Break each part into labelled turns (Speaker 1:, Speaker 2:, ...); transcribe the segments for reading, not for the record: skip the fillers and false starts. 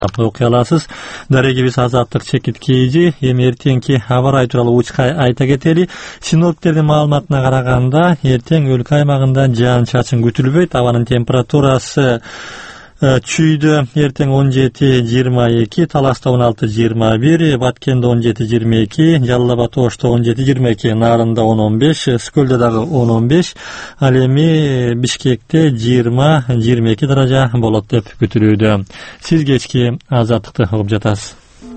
Speaker 1: окуй аласыз. Дарегибиз Азаттык Чекиткейжи. Эми эртеңки аба ырайы тууралуу учка айта кетели. Синоптиктердин маалыматына караганда, эртең өлкө аймагында жаан-чачын күтүлбөйт. Абанын температурасы Чүйдө эртең 17-22, Таласта 16-21, Баткенде 17-22, Жалал Абад Ошто 17-22, Нарында 10-15, Скөлдө дагы 10-15, ал эми Бишкекте 20-22 даража болот деп күтүлүүдө. Сиз кечки Азаттыкты угуп жатасыз.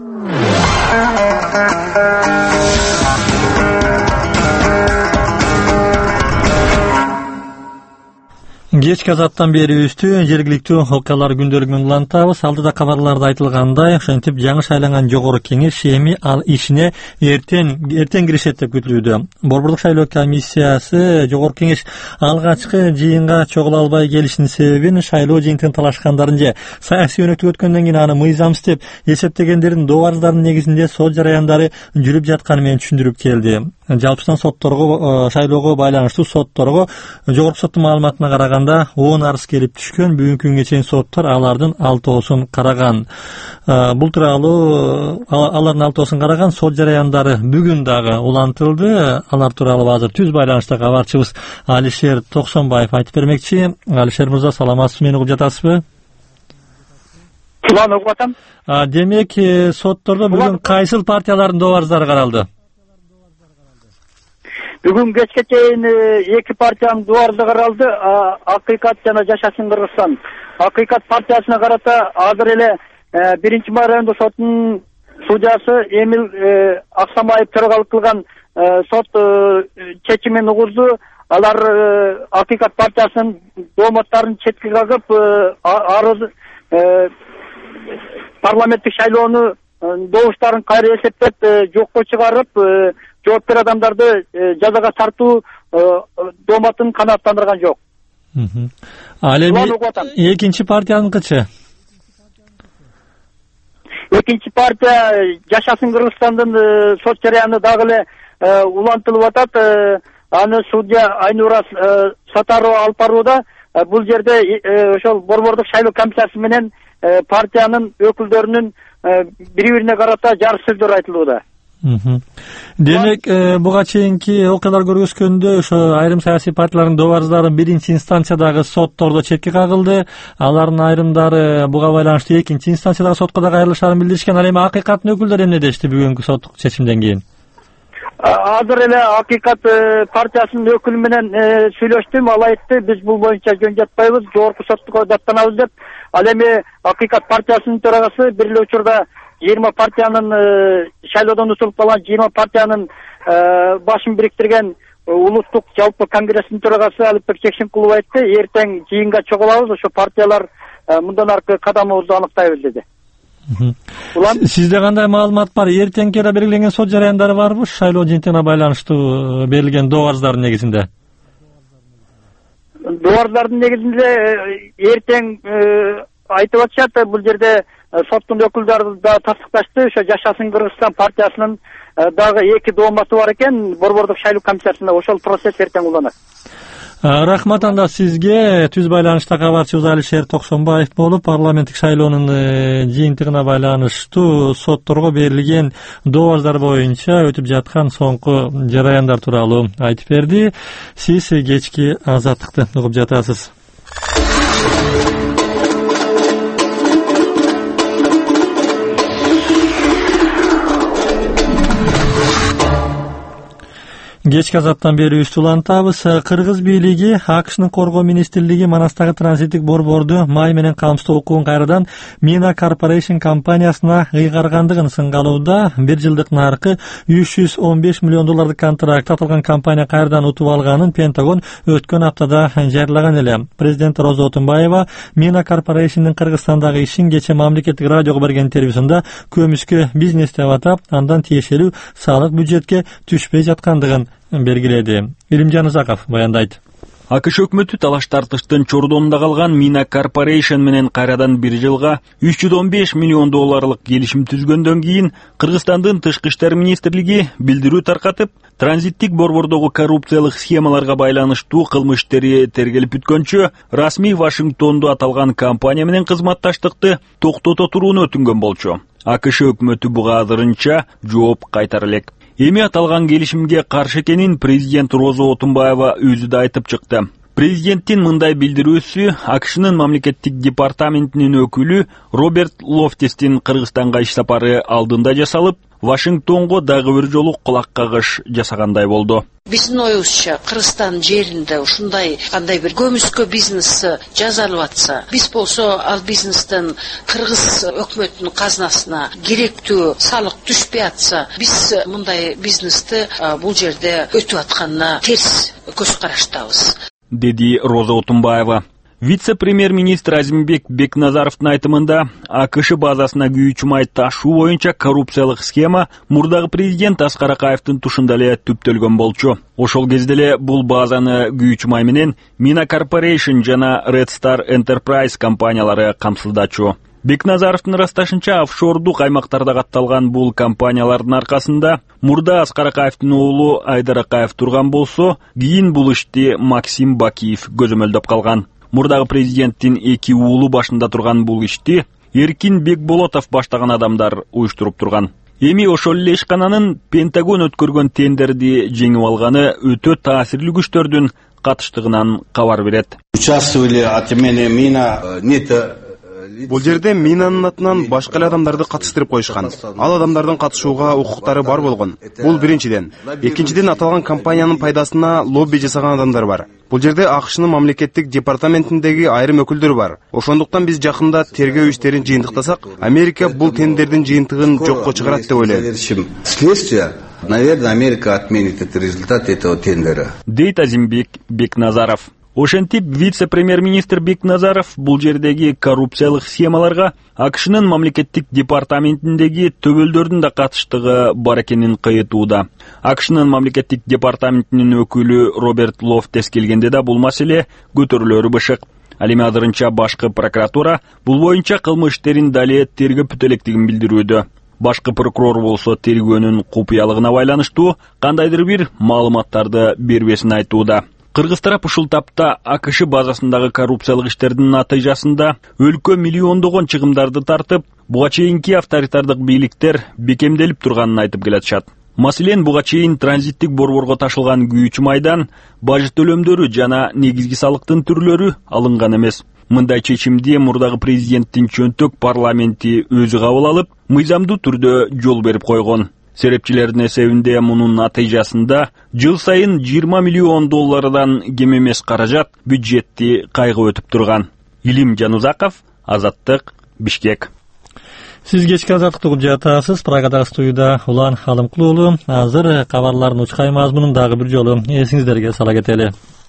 Speaker 1: Кечки Азаттан берүүбүздү жергиликтүү окуялар күндөлүгүнөн улантабыз. Алдыда кабарларда айтылгандай, ошентип жаңы шайланган жогорку кеңеш эми ал ишине эртең киришет деп күтүлүүдө. Борбордук шайлоо комиссиясы жогорку кеңеш алгачкы жыйынга чогула албай келишинин себебин шайлоо жыйынтыгын талашкандарын же саясий өнөктүк өткөндөн кийин аны мыйзамсыз деп эсептегендердин добардарынын негизинде сот жараяндары жүрүп жатканы менен түшүндүрүп келди. Жалпысынан сотторго, шайлоого байланыштуу сотторго жогорку соттун маалыматына караганда 10 арыз келип түшкөн. Бүгүнкү күнгө чейин соттор алардын 6оосун караган. Бул тууралуу алардын 6оосун караган. Сот жараяндары бүгүн дагы улантылды. Алар тууралуу азыр түз байланышта кабарчыбыз Алишер Токсонбаев айтып бермекчи. Алишер мырза, саламатсызбы, мени угуп жатасызбы?
Speaker 2: Угуп атам.
Speaker 1: Демек, соттордо бүгүн кайсыл партиялардын добарыздары каралды?
Speaker 2: Бүгүн кечке чейин 2 партиянын дуарды каралды. Акыйкат жана Жашасын Кыргызстан. Акыйкат партиясына карата азыр эле 1-май райондук соттун судьясы Эмил Аксамаев төрагалык кылган сот чечимин угузду. Алар Акыйкат партиясынын доомотторун четке кагып, арыз парламенттик шайлоону добуштарын кайра эсептеп жокко чыгарып, жооптер адамдарды жазага тартуу доомотун канааттандырган жок.
Speaker 1: Ал эми экинчи партияныкычы?
Speaker 2: Экинчи партия Жашасын Кыргызстандын сот жараяны дагы эле улантылып атат. Аны судья Айнура Сатарова алып барууда. Бул жерде ошол борбордук шайлоо комиссиясы менен партиянын өкүлдөрүнүн бири-бирине карата жарыш сөздөр айтылууда.
Speaker 1: Демек, буга чейинки окуялар көргөзгөндө ошо айрым саясий партиялардын добарыздары 1-инстанциядагы соттордо четке кагылды. Алардын айрымдары буга байланыштуу 2-инстанциядагы сотко да кайрылышарын билдиришкен. Ал эми Акыйкаттын өкүлдөрү эмне дешти бүгүнкү соттук чечимден кийин?
Speaker 2: Азыр эле Акыйкат партиясынын өкүлү менен сүйлөштүм. Ал айтты, биз бул боюнча жөн жатпайбыз, жогорку сотко даттанабыз деп. Ал эми Акыйкат партиясынын төрагасы бир эле учурда 20 партиянын шайлоодон утулуп калган 20 партиянын башын бириктирген улуттук жалпы конгресстин төрагасы Алипбек Жекшенкулов айтты, эртең жыйынга чогулабыз, ошо партиялар мындан аркы кадамыбызды аныктайбыз деди.
Speaker 1: Сизде кандай маалымат бар? Эртеңки белгиленген сот жараяндары барбы шайлоо жыйынтыгына байланыштуу берилген добарыздардын негизинде?
Speaker 2: Добарыздардын негизинде эртең айтып атышат. Бул жерде соттун өкүлдөрү да тастыкташты. Ошо Жашасын Кыргызстан партиясынын дагы 2 доомоту бар экен. Борбордук шайлоо комиссиясында ошол процесс эртең уланат.
Speaker 1: Рахмат анда сизге. Түз байланышта кабарчыбыз Алишер Токсонбаев болуп, парламенттик шайлоонун жыйынтыгына байланыштуу сотторго берилген добарыздар боюнча өтүп жаткан соңку жараяндар тууралуу айтып берди. Сиз кечки Азаттыкты угуп жатасыз. Кечки Азаттан берүүбүздү улантабыз. Кыргыз бийлиги АКШнын коргоо министрлиги Манастагы транзиттик борборду май менен камсыздоо укугун кайрадан Mina Corporation компаниясына ыйгаргандыгын сынгалууда. 1 жылдык наркы $315 миллион контракт аталган компания кайрадан утуп алганын Пентагон өткөн аптада жарыялаган эле. Президент Роза Отунбаева Mina Corporation'дын Кыргызстандагы ишин кече мамлекеттик радиого берген интервьюсунда көмүскө бизнес деп атап, андан тиешелүү салык бюджетке түшпөй жаткандыгын белгиледи. Илимжан Ызаков баяндайт.
Speaker 3: АКШ өкмөтү талаш тартыштын чордонунда калган Mina Corporation менен кайрадан бир жылга $315 миллион келишим түзгөндөн кийин Кыргызстандын Тышкы иштер министрлиги билдирүү таркатып, транзиттик борбордогу коррупциялык схемаларга байланыштуу кылмыш иштери тергелип бүткөнчө расмий Вашингтонду аталган компания менен кызматташтыкты токтото турууну өтүнгөн болчу. АКШ өкмөтү буга азырынча жооп кайтара элек. Эми аталган келишимге каршы экенин президент Роза Отунбаева өзү да айтып чыкты. Президенттин мындай билдирүүсү АКШнын мамлекеттик департаментинин өкүлү Роберт Лофтестин Кыргызстанга иш сапары алдында жасалып, Вашингтонго дагы бир жолу кулак кагыш жасагандай болду.
Speaker 4: Биздин оюбузча Кыргызстан жеринде ушундай кандай бир көмүскө бизнес жасалып атса, биз болсо ал бизнестен Кыргыз өкмөтүнүн казынасына керектүү салык түшпөй атса, биз мындай бизнести бул жерде өтүп атканына терс көз караштабыз,
Speaker 3: деди Роза Отунбаева. Вице-премьер-министр Азимбек Бекназаровдун айтымында АКШ базасына күйүүчү май ташуу боюнча коррупциялык схема мурдагы президент Аскар Акаевдин тушунда эле түптөлгөн болчу. Ошол кезде эле бул базаны күйүүчү май менен Mina Corporation жана Red Star Enterprise компаниялары камсыздачу. Бекназаровдун ырасташынча офшордук аймактарда катталган бул компаниялардын аркасында мурда Аскар Акаевдин уулу Айдар Акаев турган болсо, кийин бул ишти Максим Бакиев көзөмөлдөп калган. Мурдагы президенттин эки уулу башында турган бул ишти Эркин Бекболотов баштаган адамдар уюштуруп турган. Эми ошол эле ишкананын Пентагон өткөргөн тендерди жеңип алганы өтө таасирлүү күчтөрдүн катыштыгынан кабар берет.
Speaker 5: Участвовали от имени Мина
Speaker 6: Бул жерде Минанын атынан башка эле адамдарды катыштырып коюшкан. Ал адамдардын катышууга укуктары бар болгон. Бул биринчиден. Экинчиден, аталган компаниянын пайдасына лобби жасаган адамдар бар. Бул жерде АКШнын мамлекеттик департаментиндеги айрым өкүлдөр бар. Ошондуктан биз жакында тергөө иштерин жыйынтыктасак, Америка бул тендердин жыйынтыгын жокко чыгарат деп ойлойм.
Speaker 5: Следствие, наверное, Америка отменит этот результат этого тендера,
Speaker 3: дейт Азимбек Бекназаров. Ошентип, вице-премьер-министр Бекназаров бул жердеги коррупциялык схемаларга АКШнын мамлекеттик департаментиндеги төбөлдөрдүн да катыштыгы бар экенин кыйтууда. АКШнын мамлекеттик департаментинин өкүлү Роберт Лофтес келгенде да бул маселе көтөрүлөрү бышык. Ал эми азырынча башкы прокуратура бул боюнча кылмыш иштерин дале тергеп бүтөлекдигин билдирүүдө. Башкы прокурор болсо тергөөнүн купуялыгына байланыштуу кандайдыр бир маалыматтарды бербесин айтууда. Кыргыз тарап ушул тапта АКШ базасындагы коррупциялык иштердин натыйжасында өлкө миллиондогон чыгымдарды тартып, буга чейинки авторитардык бийликтер бекемделип турганын айтып келатышат. Маселен, буга чейин транзиттик борборго ташылган күйүүчү майдан бажы төлөмдөрү жана негизги салыктын түрлөрү алынган эмес. Мындай чечимди мурдагы президенттин чөнтөк парламенти өзү кабыл алып, мыйзамдуу түрдө жол берип койгон. Серепчилердин эсебинде мунун натыйжасында жыл сайын $20 миллион кем эмес каражат бюджетти кайгы өтүп турган. Илим Жанузаков, Азаттык, Бишкек.
Speaker 1: Сиз кечки азаттыкты угуп жатасыз. Прагадагы студияда Улан Халымкулуу уулу. Азыр кабарлардын учкай мазмунун дагы бир жолу эсиңиздерге сала кетели.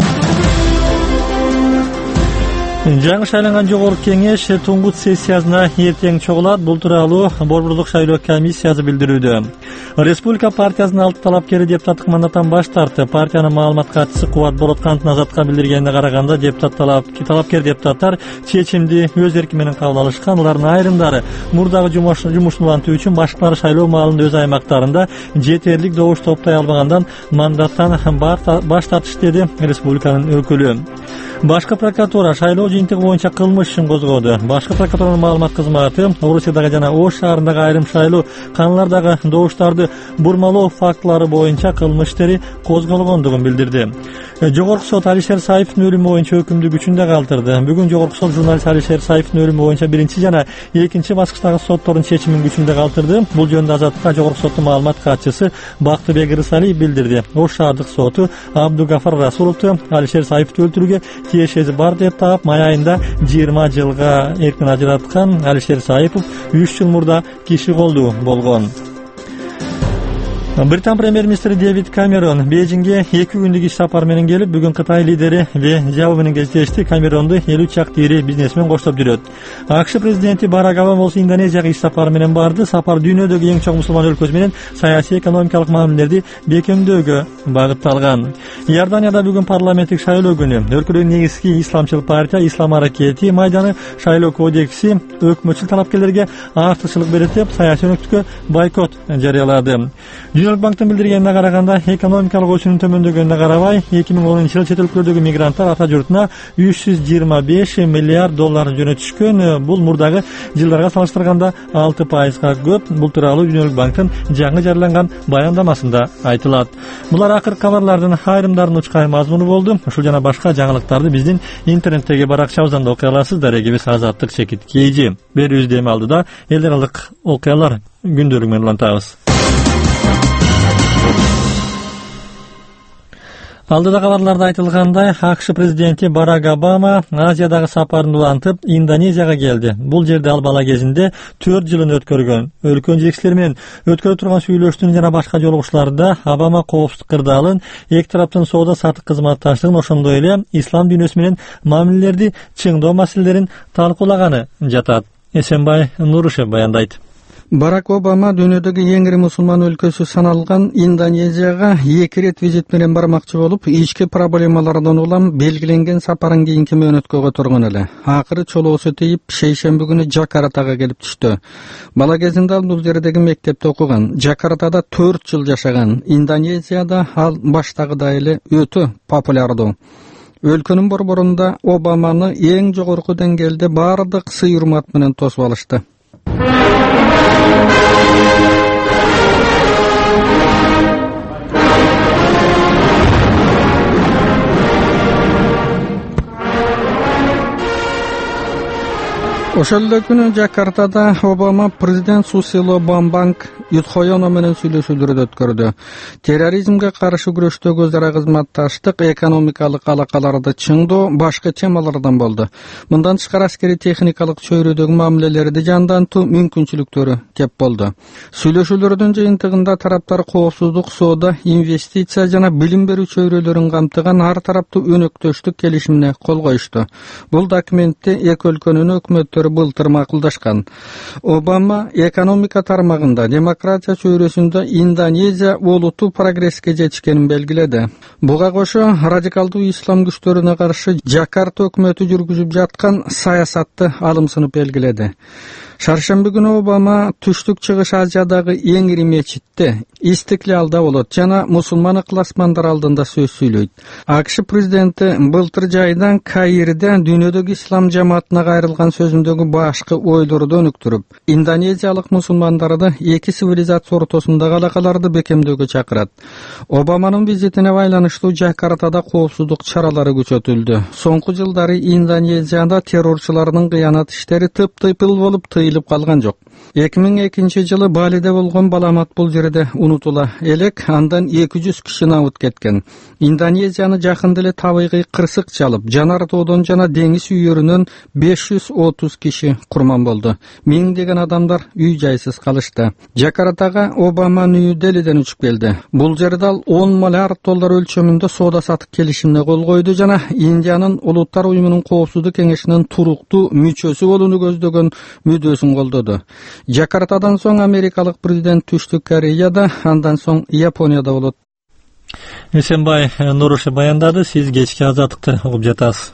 Speaker 1: Жаңы шайланган жогорку кеңеш туңгут сессиясына эртең чогулат. Бул тууралуу борбордук шайлоо комиссиясы билдирүүдө. Республика партиясынын алты талапкери депутаттык мандаттан баш тартты. Партиянын маалымат катчысы Кубат Боротхановдун Азатка билдиргенине караганда, талапкер депутаттар чечимди өз эрки менен кабыл алышкан. Алардын айрымдары мурдагы жумушун улантуу үчүн башкалары шайлоо маалында өз аймактарында жетерлик добуш топтой албагандан мандаттан баш тартыш, деди республиканын өкүлү. Башкы прокуратура шайлоо жыйынтыгы боюнча кылмыш ишин козгоду. Башкы прокуратуранын маалымат кызматы Орусиядагы жана Ош шаарындагы айрым шайлоо каналардагы добуштарды бурмалоо фактылары боюнча кылмыш иштери козголгондугун билдирди. Жогорку сот Алишер Саиповдун өлүмү боюнча өкүмдү күчүндө калтырды. Бүгүн Жогорку сот журналист Алишер Саиповдун өлүмү боюнча биринчи жана экинчи баскычтагы соттордун чечимин күчүндө калтырды. Бул жөнүндө Азатка Жогорку соттун маалымат катчысы Бактыбек Рысалиев билдирди. Ош шаардык соту Абдугафар Расуловду Алишер Саиповду өлтүрүүгө тиешеси бар деп таап, май айында 20 жылга эркин ажыраткан Алишер Саипов 3 жыл мурда киши колдуу болгон. Британ премьер-министри Дэвид Камерон Бейжиңге 2 күндүк иш сапар менен келип, бүгүн Кытай лидери Ве Жао менен кездешти. Камеронду 50 чакты ири бизнесмен коштоп жүрөт. АКШ президенти Барак Обама болсо Индонезияга иш сапары менен барды. Сапар дүйнөдөгү эң чоң мусулман өлкөсү менен саясий экономикалык мамилелерди бекемдөөгө багытталган. Иорданияда бүгүн парламенттик шайлоо күнү. Өлкөдөгү негизги исламчыл партия Ислам аракети майданы шайлоо кодекси өкмөтчүл талапкерлерге артыкчылык берет деп саясий өнөктүккө бойкот жарыялады. Дүйнөлүк банктын билдиргенине караганда, экономикалык өсүүнүн төмөндөгөнүнө карабай, 2010-жылы чет өлкөлөрдөгү мигранттар ата журтуна 325 миллиард доллар жөнөтүшкөн. Бул мурдагы жылдарга салыштырганда 6%га көп. Бул тууралуу Дүйнөлүк банктын жаңы жарыяланган баяндамасында айтылат. Булар акыркы кабарлардын айрымдарынын учкай мазмуну болду. Ушул жана башка жаңылыктарды биздин интернеттеги баракчабыздан да окуй аласыз. Дарегибиз Азаттык чекит KG. Берүүбүз дем алдыда эл аралык окуялар күндөлүгү менен улантабыз. Алдыда кабарларда айтылгандай, АКШ президенти Барак Обама Азиядагы сапарын улантып, Индонезияга келди. Бул жерде ал бала кезинде 4 жылын өткөргөн. Өлкөнүн жетекчилери менен өткөрүп турган сүйлөштүүнү жана башка жолугушууларда Обама коопсуздук кырдаалын, эки тараптын соода саттык кызматташтыгын, ошондой эле ислам дүйнөсү менен мамилелерди чыңдоо маселелерин талкуулаганы жатат. Эсенбай Нурушев баяндайт.
Speaker 7: Барак Обама дүйнөдөгү эң ири мусулман өлкөсү саналган Индонезияга 2 рет визит менен бармакчы болуп, ички проблемалардан улам белгиленген сапарын кийинки мөөнөткө турган эле. Акыры чолоосу тийип, шейшемби күнү Жакартага келип түштү. Бала кезинде ал бул жердеги мектепте окуган. Жакартада 4 жыл жашаган. Индонезияда ал баштагыдай эле өтө популярдуу. Өлкөнүн борборунда Обаманы эң жогорку деңгээлде бардык сый-урмат менен тосуп алышты. Ошол эле күнү Жакартада Обама президент Сусило Бамбанг Юдхоёно менен сүйлөшүүлөрдү өткөрдү. Терроризмге каршы күрөштөгү өзара кызматташтык, экономикалык алакаларды чыңдоо башка темалардан болду. Мындан тышкары аскери техникалык чөйрөдөгү мамилелерди жандантуу мүмкүнчүлүктөрү кеп болду. Сүйлөшүүлөрдүн жыйынтыгында тараптар коопсуздук, соода, инвестиция жана билим берүү чөйрөлөрүн камтыган ар тараптуу өнөктөштүк келишимине кол коюшту. Бул документти эки өлкөнүн өкмөттөрү былтыр макулдашкан. Обама экономика тармагында, демократия чөйрөсүндө Индонезия олуттуу прогресске жетишкенин белгиледи. Буга кошо радикалдуу ислам күчтөрүнө каршы Жакарта өкмөтү жүргүзүп жаткан саясатты алымсынып белгиледи. Шаршемби күнү Обама Түштүк Чыгыш Азиядагы эң ири мечитте, Истиклалда болот жана мусулман ыкласмандар алдында сөз сүйлөйт. АКШ президенти былтыр жайдан Каирде дүйнөдөгү ислам жамаатына кайрылган сөзүндөгү башкы ойлорду өнүктүрүп, индонезиялык мусулмандарды эки цивилизация ортосундагы алакаларды бекемдөөгө чакырат. Обаманын визитине байланыштуу Жакартада коопсуздук чаралары күчөтүлдү. Соңку жылдары Индонезияда террорчулардын кыянат иштери тыптыйпыл болуп тыйылып калган жок. 2002 жылы Балиде болгон баламат бул жерде унутула элек, андан 200 киши набыт кеткен. Индонезияны жакында эле табигый кырсык чалып, жанар тоодон жана деңиз үйөрүнөн 530 киши курман болду. Миңдеген адамдар үй жайсыз калышты. Жакартага Обама Нью-Делиден учуп келди. Бул жерде ал 10 миллиард доллар өлчөмүндө соода саттык келишимине кол койду жана Индиянын Улуттар уюмунун коопсуздук кеңешинин туруктуу мүчөсү болууну көздөгөн мүдөөсүн колдоду. Жакартадан соң америкалык президент Түштүк Кореяда, андан соң Японияда болот.
Speaker 1: Эсенбай Нурушев баяндады. Сиз кечки Азаттыкты угуп жатасыз.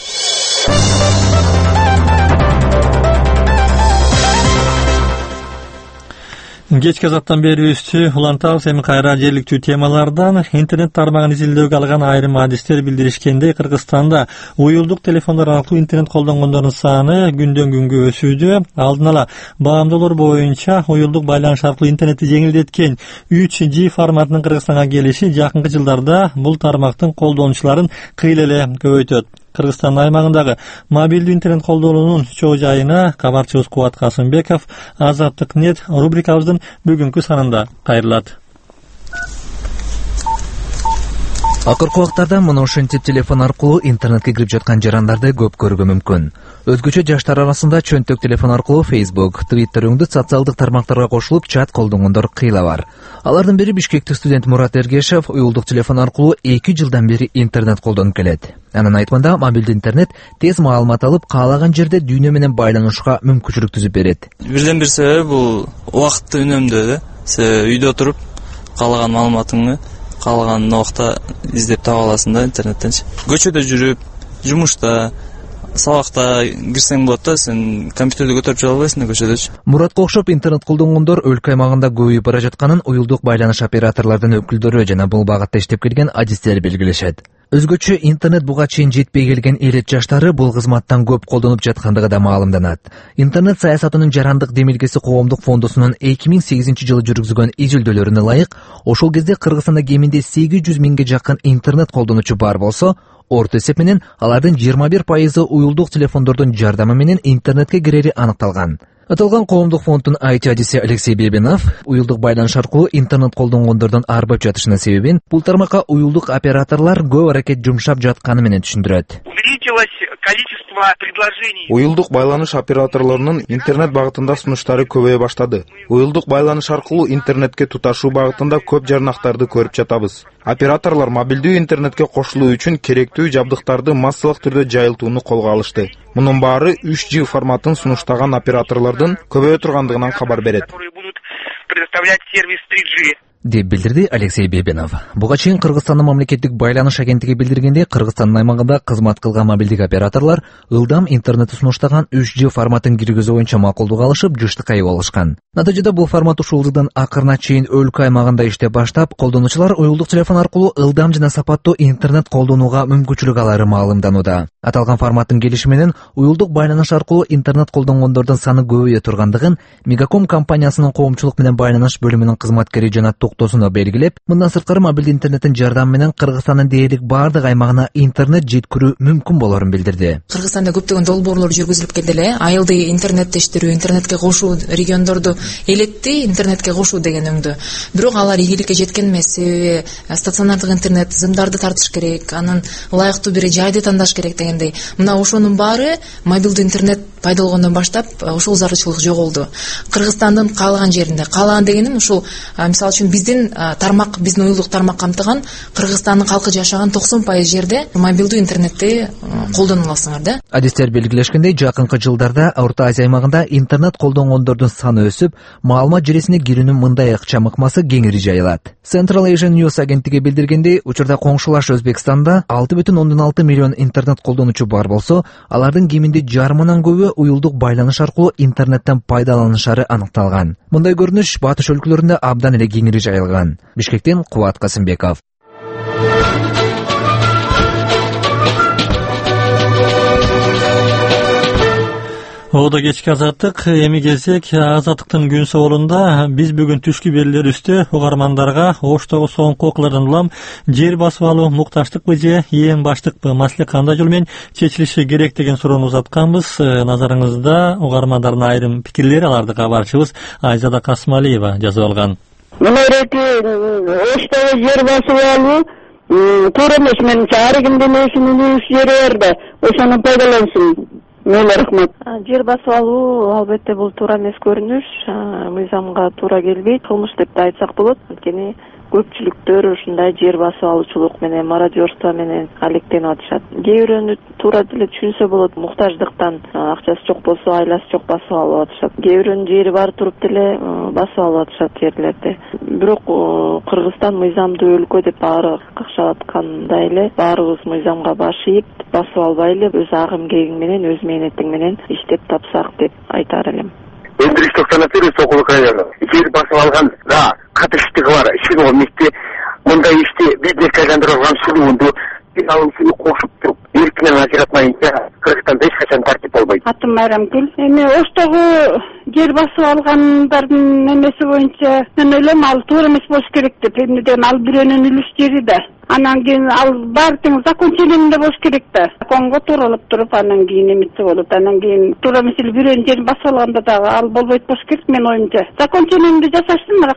Speaker 1: Кечки Азаттан берүүбүздү улантабыз. Эми кайра жергиликтүү темалардан интернет тармагын изилдөөгө алган айрым адистер билдиришкендей, Кыргызстанда уюлдук телефондор аркылуу интернет колдонгондордун саны күндөн күнгө өсүүдө. Алдын ала баамдоолор боюнча уюлдук байланыш аркылуу интернетти жеңилдеткен 3G форматынын Кыргызстанга келиши жакынкы жылдарда бул тармактын колдонуучуларын кыйла эле көбөйтөт. Кыргызстан аймагындагы мобилдүү интернет колдонуунун чоо жайына кабарчыбыз Кубат Касымбеков Азаттык нет рубрикабыздын бүгүнкү санында кайрылат.
Speaker 8: Акыркы убактарда мына ушинтип телефон аркылуу интернетке кирип жаткан жарандарды көп көрүүгө мүмкүн. Өзгөчө жаштар арасында чөнтөк телефон аркылуу Facebook, Twitter өңдү социалдык тармактарга кошулуп чат колдонгондор кыйла бар. Алардын бири бишкектик студент Мурат Эргешев уюлдук телефон аркылуу 2 жылдан бери интернет колдонуп келет. Анын айтымында мобилдүү интернет тез маалымат алып, каалаган жерде дүйнө менен байланышка мүмкүнчүлүк түзүп берет.
Speaker 9: Бирден бир себеби бул убакытты үнөмдөө. Үйдө отуруп каалаган маалыматыңды каалаган убакта издеп таба аласың да интернеттен. Көчөдө жүрүп, жумушта, сабакта кирсең болот да, сен компьютерди көтөрүп чыга албайсың да көчөдөчү.
Speaker 8: Muratга окшоп интернет колдонгондор өлкө аймагында көбөйүп бара жатканын уюлдук байланыш операторлордун өкүлдөрү жана бул багытта иштеп келген адистер белгилешет. Өзгөчө интернет буга чейин жетпей келген элет жаштары бул кызматтан көп колдонуп жаткандыгы да маалымданат. Интернет саясатынын жарандык демилгеси коомдук фондусунун 2008-жылы жүргүзгөн изилдөөлөрүнө ылайык, ошол кезде Кыргызстанда кеминде 800 миңге жакын интернет колдонуучу бар болсо, орто эсеп менен алардын 21% уюлдук телефондордун жардамы менен интернетке кирери аныкталган. Аталган коомдук фонддун IT адиси Алексей Бебенов уюлдук байланыш аркылуу интернет колдонгондордун арбап жатышынын себебин бул тармакка уюлдук операторлор көп аракет жумшап жатканы менен түшүндүрөт.
Speaker 6: Уюлдук байланыш операторлорунун интернет багытында сунуштары көбөйө баштады. Уюлдук байланыш аркылуу интернетке туташуу багытында көп жарнактарды көрүп жатабыз. Операторлор мобилдүү интернетке кошулуу үчүн керектүү жабдыктарды массалык түрдө жайылтууну колго алышты. Мунун баары 3G форматын сунуштаган операторлордун көбөйө тургандыгынан кабар берет, деп билдирди Алексей Бебенов. Буга чейин Кыргызстандын мамлекеттик байланыш агенттиги билдиргендей, Кыргызстандын аймагында кызмат кылган мобилдик операторлор ылдам интернетти сунуштаган 3G форматын киргизүү боюнча макулдук алышып, жыштыкка ээ болушкан. Натыйжада бул формат ушул жылдын акырына чейин өлкө аймагында иштеп баштап, колдонуучулар уюлдук телефон аркылуу ылдам жана сапаттуу интернет колдонууга мүмкүнчүлүк алары маалымданууда. Аталган форматтын келиши менен уюлдук байланыш аркылуу интернет колдонгондордун саны көбөйө тургандыгын Мегаком компаниясынын коомчулук менен байланыш бөлүмүнүн кызматкери Жанат Токтосунов белгилеп, мындан сырткары мобилдүү интернеттин жардамы менен Кыргызстандын дээрлик бардык аймагына интернет жеткирүү мүмкүн болорун билдирди.
Speaker 10: Кыргызстанда көптөгөн долбоорлор жүргүзүлүп келди эле. Айылды интернеттештирүү, интернетке кошуу, региондорду элетти интернетке кошуу деген өңдө. Бирок алар ийгиликке жеткен эмес, себеби стационардык интернет зымдарды тартыш керек, анын ылайыктуу бир жайды тандаш керек дегендей. Мына ошонун баары мобилдүү интернет пайда болгондон баштап ошол зарылчылык жоголду. Кыргызстандын каалаган жеринде, каалаган дегеним ушул мисалы үчүн биздин тармак, биздин уюлдук тармак камтыган Кыргызстандын калкы жашаган 90% жерде мобилдүү интернетти колдоно аласыңар да.
Speaker 8: Адистер белгилешкендей, жакынкы жылдарда Орто Азия аймагында интернет колдонгондордун саны өсүп, маалымат желесине кирүүнүн мындай ыкчам ыкмасы кеңири жайылат. Central Asian News агенттиги билдиргендей, учурда коңшулаш Өзбекстанда 6,6 миллион интернет колдонуучу бар болсо, алардын кеминде жарымынан көбү уюлдук байланыш аркылуу интернеттен пайдаланышары аныкталган. Мындай көрүнүш батыш өлкөлөрүндө абдан эле кеңири жайылган. Бишкектен Кубат Касымбеков.
Speaker 1: Ода кечки азаттык, эми келсек, азаттыктын күн соолунда биз бүгүн түшкү берилерибизде угармандарга Оштогу соңку окуулардан улам жер басып алуу мукташтыкпы же эң баштыкпы маселе кандай жол менен чечилиши керек деген суроону узатканбыз. Назарыңызда угармандардын айрым пикирлери, аларды кабарчыбыз Айзада Касмалиева жазып алган.
Speaker 2: Оштогу жер басып алуу туура эмес, менимче ар кимдин өзүнүн жери бар да, ошону пайдалансын. Рахмат.
Speaker 11: Жер басып алуу албетте бул туура эмес көрүнүш, мыйзамга туура келбейт, кылмыш деп да айтсак болот. Анткени көпчүлүктөр ушундай жер басып алуучулук менен, мародерство менен алектенип атышат. Кээ бирөөнү туура деле түшүнсө болот, муктаждыктан акчасы жок болсо, айласы жок басып алып атышат. Кээ бирөөнүн жери бар туруп деле басып алып атышат жерлерди. Бирок Кыргызстан мыйзамдуу өлкө деп баары какшап аткандай эле, баарыбыз мыйзамга баш ийип басып албай эле өз агым кегиң менен, өз мээнетиң менен иштеп тапсак деп айтар элем.
Speaker 12: Өндүрүштүк санаторий Сокулук району жер басып алган да катыштыгы бар. Ишин мисти мындай ишти бизнеске айландырылган сулуунду алымсыз кошуп туруп эркинен ажыратмайынча Кыргызстанда эч качан тартип болбойт.
Speaker 13: Атым Майрамкүл. Эми Оштогу жер басып алгандардын эмеси боюнча мен ойлойм, ал туура эмес болуш керек деп. Эмнеден ал бирөөнүн үлүш жери да. Анан кийин ал баары тең закончениемде болуш керек да. Законго тууралап туруп, анан кийин эмитсе болот. Анан кийин туура эмес бирөөнүн жерин басып алганда дагы ал болбойт болуш керек, мен оюмча. Закончениемде жасашсын, рахмат.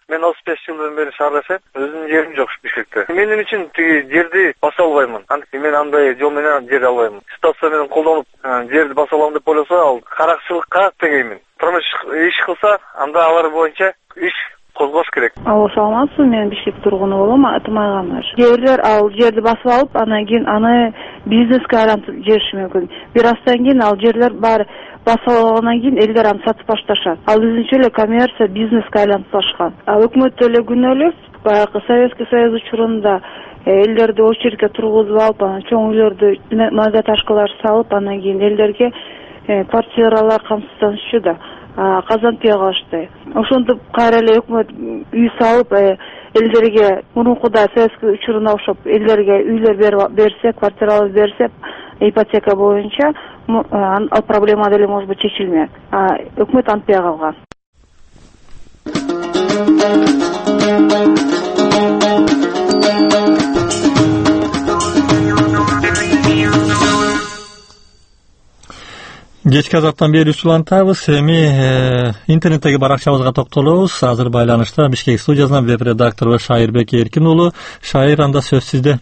Speaker 14: Мен 35 жылдан бeri шаар жашайм. Өзүмдүн жерим жок Бишкекте. Менин үчүн тиги жерди баса албаймын. Анткени мен андай жол менен жер албаймын. Ситуация менен колдонуп жерди баса алам деп ойлосо, ал каракчылыкка тегеймин. Турмуш иш кылса, анда алар боюнча иш козгош керек.
Speaker 11: Саламатсызбы, мен Бишкек тургуну болом, атым Айганар. Жерлер ал жерди басып алып, анан кийин аны бизнеске айлантып жибериши мүмкүн. Бир аздан кийин ал жерлер баары басып алгандан кийин элдер аны сатып башташат. Ал өзүнчө эле коммерция, бизнеске айлантып башкан. Өкмөт эле күнөөлөп, баягы Советский Союз учурунда элдерди очередке тургузуп алып, анан чоң үйлөрдү многоэтажкалар салып, анан кийин элдерге квартиралар камсыздансчу да. Казан пия кылышты. Ошентип кайра эле өкмөт үй салып, элдерге мурункудай Советский учуруна окшоп элдерге үйлөр берсе, квартиралар берсе, ипотека боюнча ал проблема деле может быть чечилмек. Өкмөт антпай калган.
Speaker 1: Кечки азаттан бери улантабыз. Эми интернеттеги баракчабызга токтолобуз. Азыр байланышта Бишкек студиясынан веб-редактору Шайырбек Эркин уулу. Шайыр, анда сөз сизде.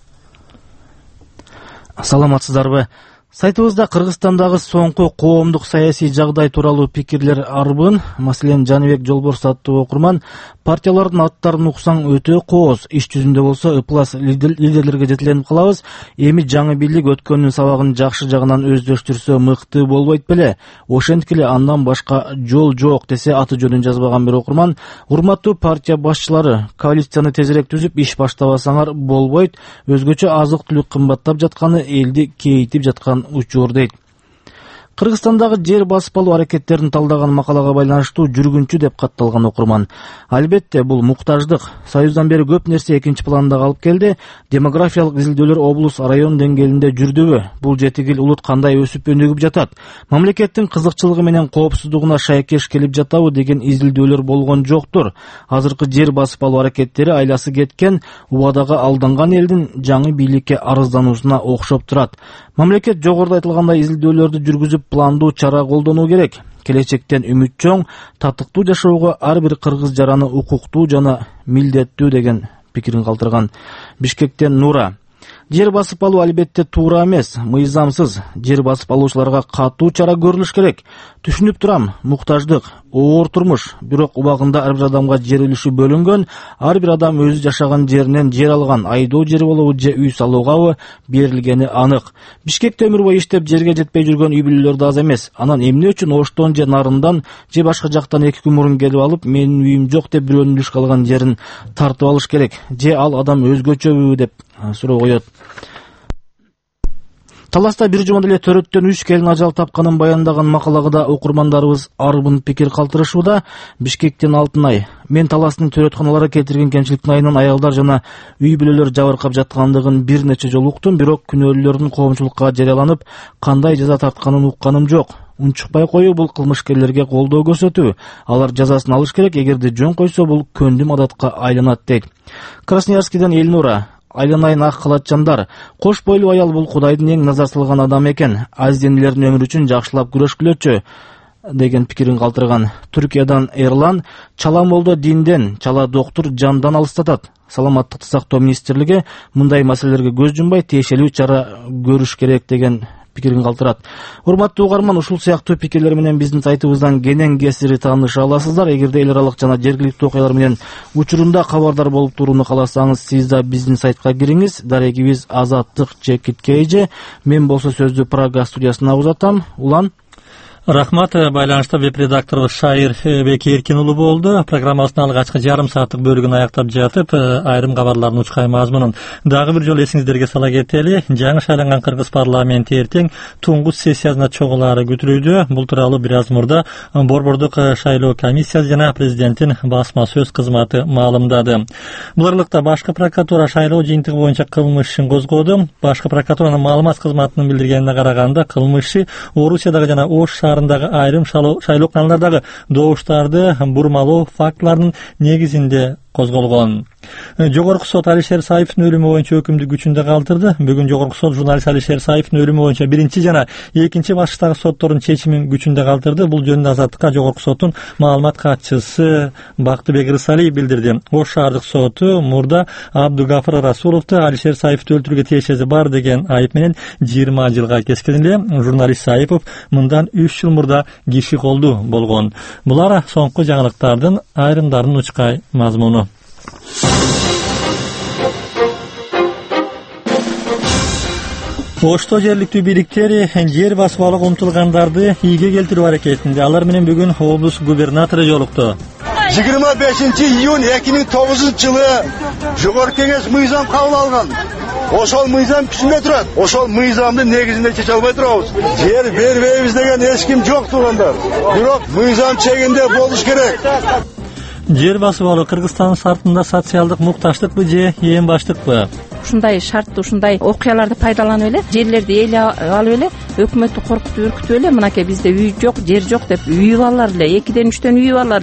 Speaker 15: Саламатсыздарбы? Сайтыбызда Кыргызстандагы соңку коомдук саясий жагдай тууралуу пикирлер арбын. Маселен, Жаныбек Жолборс аттуу окурман партиялардын аттарын уксаң өтө кооз, иш жүзүндө болсо ыплас лидерлерге жетеленип калабыз. Эми жаңы бийлик өткөндүн сабагын жакшы жагынан өздөштүрсө мыкты болбойт беле? Ошентип эле андан башка жол жок десе аты жөнүн жазбаган бир окурман. Урматтуу партия башчылары, коалицияны тезирээк түзүп иш баштабасаңар болбойт. Өзгөчө азык-түлүк кымбаттап жатканы элди кейитип жаткан учур дейт. Кыргызстандагы жер басып алуу аракеттерин талдаган макалага байланыштуу жүргүнчү деп катталган окурман. Албетте, бул муктаждык. Союздан бери көп нерсе экинчи планда калып келди. Демографиялык изилдөөлөр облус, район деңгээлинде жүрдүбү? Бул жетигил улут кандай өсүп өнүгүп жатат? Мамлекеттин кызыкчылыгы менен коопсуздугуна шайкеш келип жатабы деген изилдөөлөр болгон жоктур. Азыркы жер басып алуу аракеттери айласы кеткен, убадага алданган элдин жаңы бийликке арыздануусуна окшоп турат. Мамлекет жогоруда айтылгандай изилдөөлөрдү жүргүзүп пландуу чара колдонуу керек. Келечектен үмүт чоң, татыктуу жашоого ар бир кыргыз жараны укуктуу жана милдеттүү деген пикирин калтырган. Бишкектен Нура. Жер басып алуу албетте туура эмес, мыйзамсыз. Жер басып алуучуларга катуу чара көрүлүш керек. Түшүнүп турам, муктаждык, оор турмуш. Бирок убагында ар бир адамга жер үлүшү бөлүнгөн, ар бир адам өзү жашаган жеринен жер алган, айдоо жери болобу же үй салуугабы берилгени анык. Бишкекте өмүр бою иштеп жерге жетпей жүргөн үй бүлөлөр да аз эмес. Анан эмне үчүн Оштон же Нарындан же башка жактан 2 күн мурун келип алып, менин үйүм жок деп бирөөнүн үлүшкө алган жерин тартып алыш керек? Же ал адам өзгөчөбү деп суроо коет. Таласта бир жумада эле төрөттөн 3 келин ажал тапканын баяндаган макалага да окурмандарыбыз арбын пикир калтырышууда. Бишкектен Алтынай. Мен Таластын төрөтканалары кетирген кемчиликтин айынан аялдар жана үй бүлөлөр жабыркап жаткандыгын бир нече жолу уктум, бирок күнөөлүүлөрдүн коомчулукка жарыяланып, кандай жаза тартканын укканым жок. Унчукпай коюу бул кылмышкерлерге колдоо көрсөтүү. Алар жазасын алыш керек, эгерде жөн койсо бул көндүм адатка айланат дейт. Красноярскийден Элнура. Айланайын ак калатчандар. Кош бойлуу аял бул Кудайдын эң назар салган адамы экен. Азизденилердин өмүрү үчүн жакшылап күрөшкүлөчү деген пикирин калтырган. Түркиядан Эрлан. Чала молдо динден, чала доктур жандан алыстатат. Саламаттыкты сактоо министрлиги мындай маселелерге көз жумбай тиешелүү чара көрүш керек деген пикирин калтырат. Урматтуу угарман, ушул сыяктуу пикирлер менен биздин сайтыбыздан кенен кесири тааныша аласыздар. Эгерде эл аралык жана жергиликтүү окуялар менен учурунда кабардар болуп турууну кааласаңыз, сиз да биздин сайтка кириңиз. Дарегибиз Азаттык ЖКТ. Мен болсо сөздү Прага студиясына узатам. Улан.
Speaker 1: Рахмат. Байланышта веб-редактор Шайырбек Эркин уулу болду. Программабыздын алгачкы жарым сааттык бөлүгүн аяктап жатып, айрым кабарлардын учкай мазмунун дагы бир жолу эсиңиздерге сала кетели. Жаңы шайланган Кыргыз парламенти эртең туңгуч сессиясына чогулаары күтүлүүдө. Бул тууралуу бир аз мурда Борбордук шайлоо комиссиясы жана президенттин басма сөз кызматы маалымдады. Бул аралыкта башкы прокуратура шайлоо жыйынтыгы боюнча кылмыш ишин козгоду. Башкы прокуратуранын маалымат кызматынын билдиргенине караганда, кылмыш иши Орусиядагы жана Ош айрым шайлоо каналдардагы добуштарды бурмалоо фактыларынын негизинде козголгон. Жогорку сот Алишер Саиповдун өлүмү боюнча өкүмдү күчүндө калтырды. Бүгүн Жогорку сот журналист Алишер Саиповдун өлүмү боюнча биринчи жана экинчи башкычтагы соттордун чечимин күчүндө калтырды. Бул жөнүндө Азаттыкка Жогорку соттун маалымат катчысы Бактыбек Рысалиев билдирди. Ош шаардык соту мурда Абдугафыр Расуловду Алишер Саиповду өлтүрүүгө тиешеси бар деген айып менен 20 жылга кескин эле. Журналист Саипов мындан 3 жыл мурда киши колду болгон. Булар соңку жаңылыктардын айрымдарынын учкай мазмуну. Ошто жергиликтүү бийликтер жер басып алууга умтулгандарды ийге келтирүү аракетинде. Алар менен бүгүн облус губернатору жолукту.
Speaker 16: 25 июнь 2009 жылы Жогорку Кеңеш мыйзам кабыл алган. Ошол мыйзам күчүндө турат. Ошол мыйзамдын негизинде чече албай турабыз. Жер бербейбиз деген эч ким жок туугандар. Бирок мыйзам чегинде болуш керек.
Speaker 1: Жер басып алуу Кыргызстандын шартында социалдык мукташтыкпы же эң баштыкпы?
Speaker 17: Ушундай шартты, ушундай окуяларды пайдаланып эле, жерлерди эле алып эле, өкмөттү коркутуп үркүтүп эле, мынакей бизде үй жок, жер жок деп үйүп алалар эле, 2-3 үй алалар